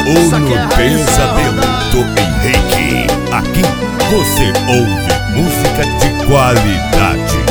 ou no Pesadelo do Henrique. Aqui você ouve música de qualidade.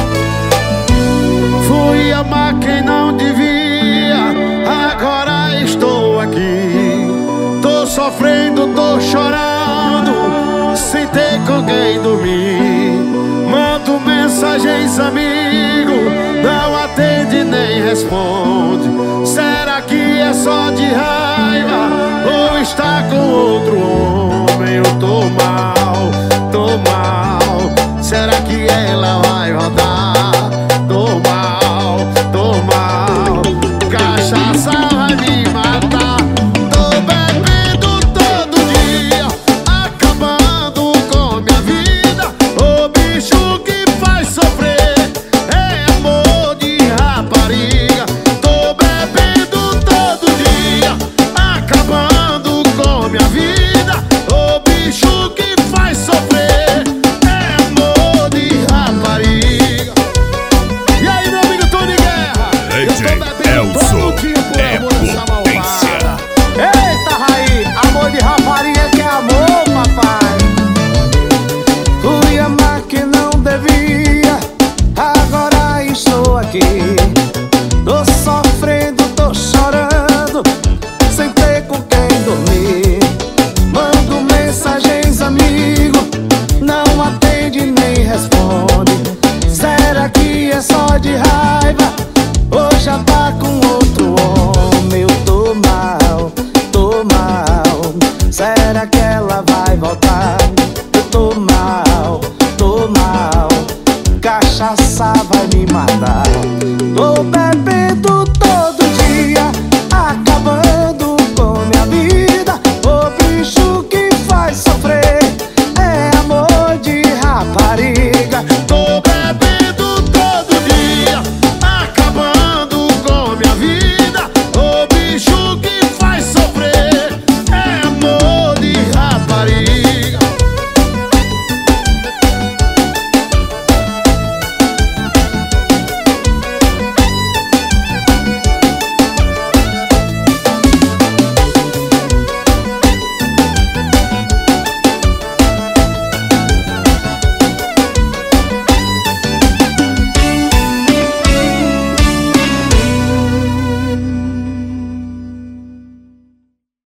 Fui amar quem não devia, agora estou aqui. Tô sofrendo, tô chorando, sem ter com quem dormir. Mando mensagens, amigo, não atende nem responde. Será que é só de raiva ou está com outro homem? Eu tô mal, tô mal. Será que ela vai rodar? Tô mal, tô mal. Cachaça vai me matar. Tô bebendo todo dia, acabando com minha vida. O bicho que faz sofrer é amor de rapariga. Tô bebendo todo dia, acabando com minha vida. O bicho que faz sofrer é amor de rapariga. E aí, meu amigo Tony Guerra? Elson é potência. Eita, Raí, amor de rapariga que é amor, papai. Fui amar que não devia, agora estou aqui. Tô sofrendo, tô chorando, sem ter com quem dormir. Mando mensagens, amigo, não atende nem responde. Será que é só de raiva ou já tá